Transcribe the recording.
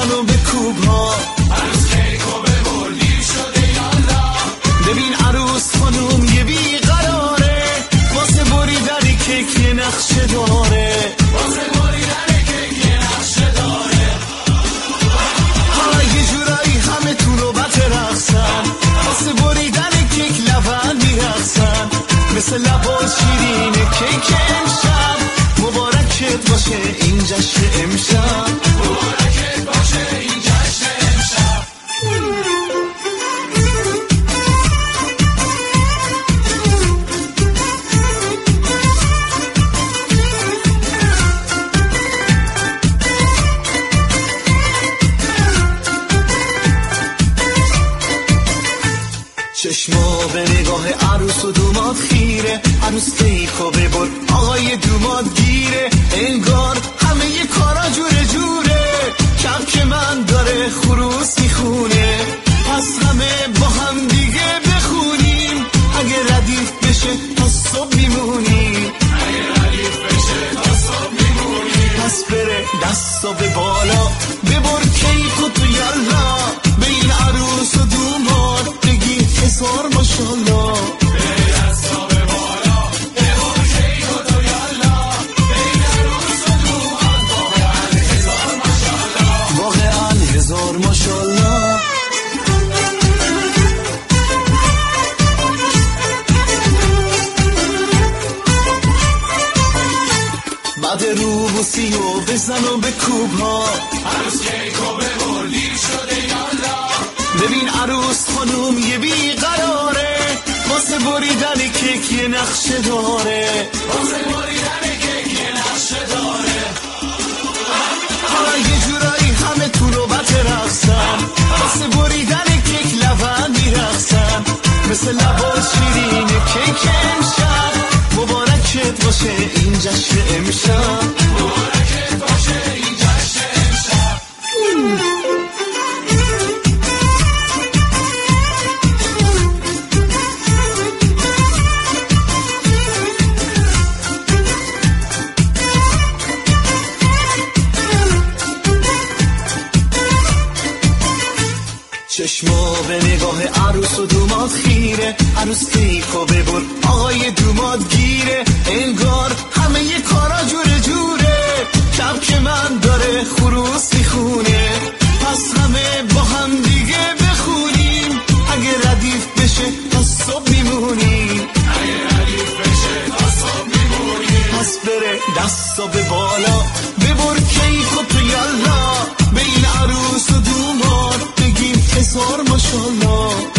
بزن و بکوب ها، عروس کیکو ببر دیر شده یالا. ببین عروس خانوم یه بیقراره، واسه بریدن کیک یه نقشه داره، واسه بریدن کیک یه نقشه داره. حالا یه جورایی همه تو نوبت رقصن، واسه بریدن کیک لبن میرقصن، مثل لباس شیرین کیک امشب، مبارکت باشه این جشن امشب، مبارکت باشه این جشن امشب. چشما به نگاه عروس و دوماد خیره، عروس کیکو ببر آقای دوماد گیره، انگار همه یه کارا جوره جوره، کبک من داره خروس میخونه، پس همه با هم دیگه بخونیم، اگه ردیف بشه تا صبح میمونیم، اگه ردیف بشه تا صبح میمونیم. پس بره دستا به بالا، ببر کیکو تو یالا، به این عروس و دوماد بگی هزار ماشالله، به دستا به بالا، ببر کیکو تو یالا، به این عروس و دوماد واقعا هزار ماشالله. واقعا هزار ماشالله. بعد روبوسی و بزن و بکوب ها، عروس کیکو ببر دیر شده یالا. ببین عروس خانوم یه بیقراره، واسه بریدن کیک یه نقشه داره، واسه بریدن کیک یه نقشه داره. حالا یه جورایی همه تو نوبت رقصن، واسه بریدن کیک لبن میرقصن، مثل لباس شیرین کیک امشب، مبارکت باشه این جشن امشب، مبارکت باشه این جشن امشب. چشما به نگاه عروس و دوماد خیره، عروس کیکو ببر آقای دوماد گیره، انگار همه یه کارا جوره جوره، کبک من داره خروس میخونه، پس همه با هم دیگه بخونیم، اگه ردیف بشه تا صبح میمونیم، اگه ردیف بشه تا صبح میمونیم. پس بره دستا به بالا، ببر کیکو تو یالا، به این عروس و دوماد بگیم هزار ماشالله.